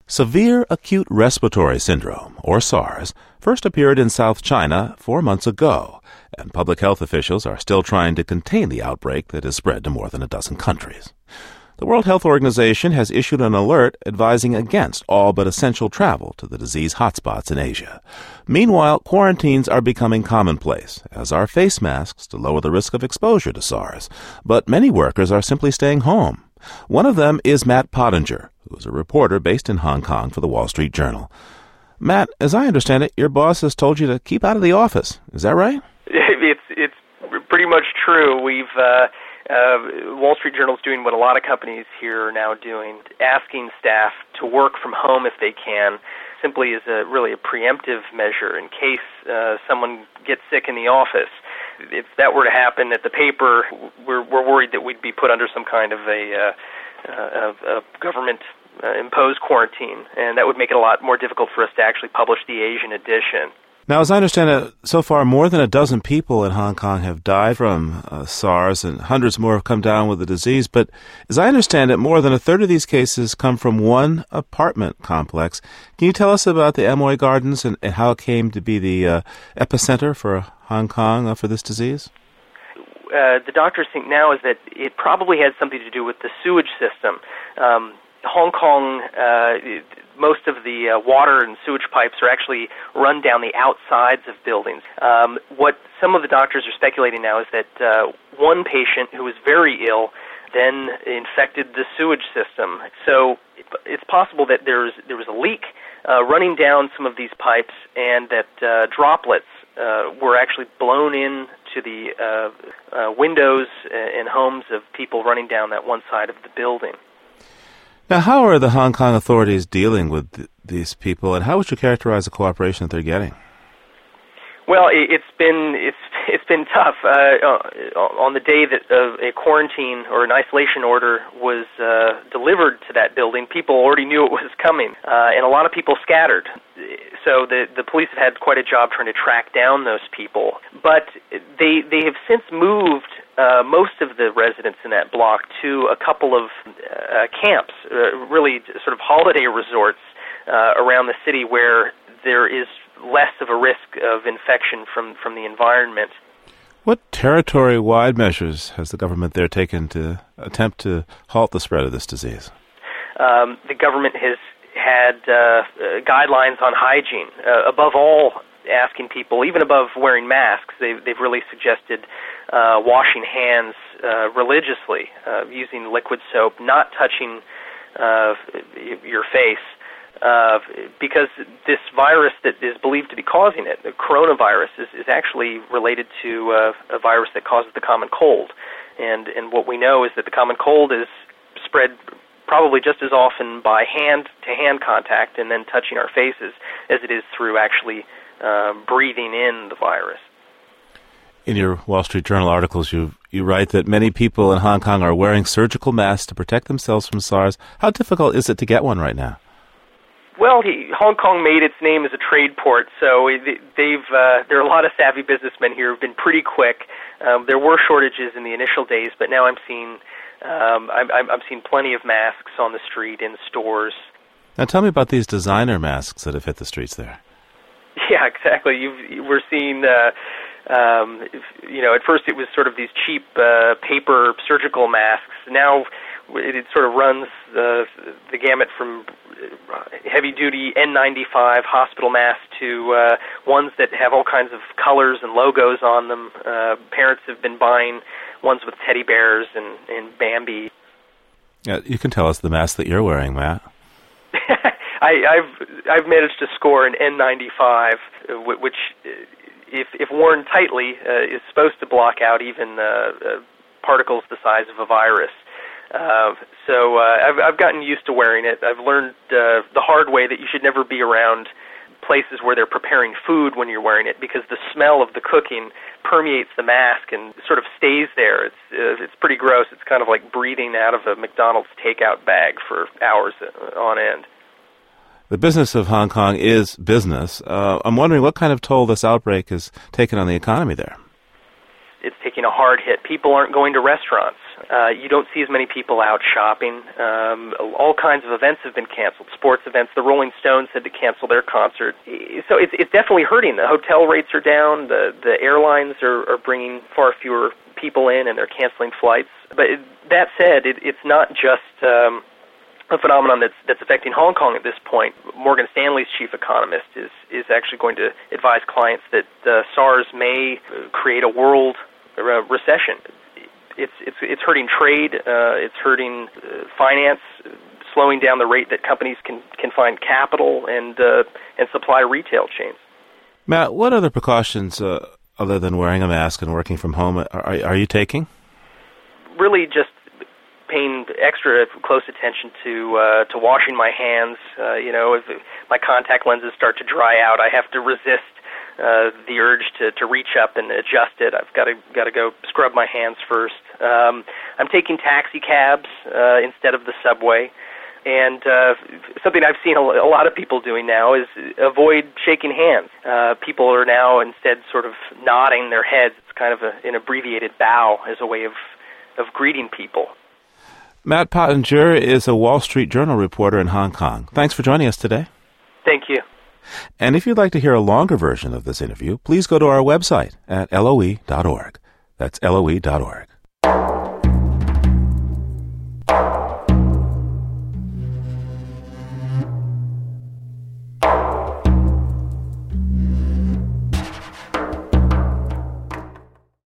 Severe acute respiratory syndrome, or SARS, first appeared in South China 4 months ago, and public health officials are still trying to contain the outbreak that has spread to more than a dozen countries. The World Health Organization has issued an alert advising against all but essential travel to the disease hotspots in Asia. Meanwhile, quarantines are becoming commonplace, as are face masks to lower the risk of exposure to SARS. But many workers are simply staying home. One of them is Matt Pottinger, who is a reporter based in Hong Kong for the Wall Street Journal. Matt, as I understand it, your boss has told you to keep out of the office. Is that right? It's pretty much true. Wall Street Journal is doing what a lot of companies here are now doing, asking staff to work from home if they can, simply as really a preemptive measure in case someone gets sick in the office. If that were to happen at the paper, we're worried that we'd be put under some kind of a government-imposed quarantine, and that would make it a lot more difficult for us to actually publish the Asian edition. Now, as I understand it, so far more than a dozen people in Hong Kong have died from SARS, and hundreds more have come down with the disease. But as I understand it, more than a third of these cases come from one apartment complex. Can you tell us about the Amoy Gardens and how it came to be the epicenter for Hong Kong for this disease? The doctors think now is that it probably had something to do with the sewage system. Hong Kong, most of the water and sewage pipes are actually run down the outsides of buildings. What some of the doctors are speculating now is that one patient who was very ill then infected the sewage system. So it's possible that there was a leak running down some of these pipes, and that droplets were actually blown into the windows and homes of people running down that one side of the building. Now, how are the Hong Kong authorities dealing with these people, and how would you characterize the cooperation that they're getting? Well, it's been tough. On the day that a quarantine or an isolation order was delivered to that building, people already knew it was coming, and a lot of people scattered. So the police have had quite a job trying to track down those people. But they have since moved most of the residents in that block to a couple of camps, really sort of holiday resorts around the city where there is less of a risk of infection from the environment. What territory-wide measures has the government there taken to attempt to halt the spread of this disease? The government has had guidelines on hygiene. Above all, asking people, even above wearing masks, they've really suggested washing hands religiously, using liquid soap, not touching your face, because this virus that is believed to be causing it, the coronavirus, is actually related to a virus that causes the common cold. And what we know is that the common cold is spread probably just as often by hand-to-hand contact and then touching our faces as it is through actually breathing in the virus. In your Wall Street Journal articles, you write that many people in Hong Kong are wearing surgical masks to protect themselves from SARS. How difficult is it to get one right now? Well, Hong Kong made its name as a trade port, so there are a lot of savvy businessmen here who've been pretty quick. There were shortages in the initial days, but now I'm seeing plenty of masks on the street in stores. Now tell me about these designer masks that have hit the streets there. Yeah, exactly. We're seeing, at first it was sort of these cheap paper surgical masks. Now it sort of runs the gamut from heavy-duty N95 hospital masks to ones that have all kinds of colors and logos on them. Parents have been buying ones with teddy bears and Bambi. Yeah, you can tell us the mask that you're wearing, Matt. I've managed to score an N95, which, if worn tightly, is supposed to block out even particles the size of a virus. So I've gotten used to wearing it. I've learned the hard way that you should never be around places where they're preparing food when you're wearing it, because the smell of the cooking permeates the mask and sort of stays there. It's pretty gross. It's kind of like breathing out of a McDonald's takeout bag for hours on end. The business of Hong Kong is business. I'm wondering what kind of toll this outbreak has taken on the economy there. It's taking a hard hit. People aren't going to restaurants. You don't see as many people out shopping. All kinds of events have been canceled, sports events. The Rolling Stones had to cancel their concert. So it's definitely hurting. The hotel rates are down. The airlines are bringing far fewer people in, and they're canceling flights. But that said, it's not just a phenomenon that's affecting Hong Kong at this point. Morgan Stanley's chief economist is actually going to advise clients that SARS may create a world recession. It's hurting trade. It's hurting finance, slowing down the rate that companies can find capital and supply retail chains. Matt, what other precautions other than wearing a mask and working from home are you taking? Really, just paying extra close attention to washing my hands. If my contact lenses start to dry out, I have to resist the urge to reach up and adjust it. I've got to go scrub my hands first. I'm taking taxi cabs instead of the subway. And something I've seen a lot of people doing now is avoid shaking hands. People are now instead sort of nodding their heads. It's kind of an abbreviated bow as a way of greeting people. Matt Pottinger is a Wall Street Journal reporter in Hong Kong. Thanks for joining us today. Thank you. And if you'd like to hear a longer version of this interview, please go to our website at LOE.org. That's LOE.org.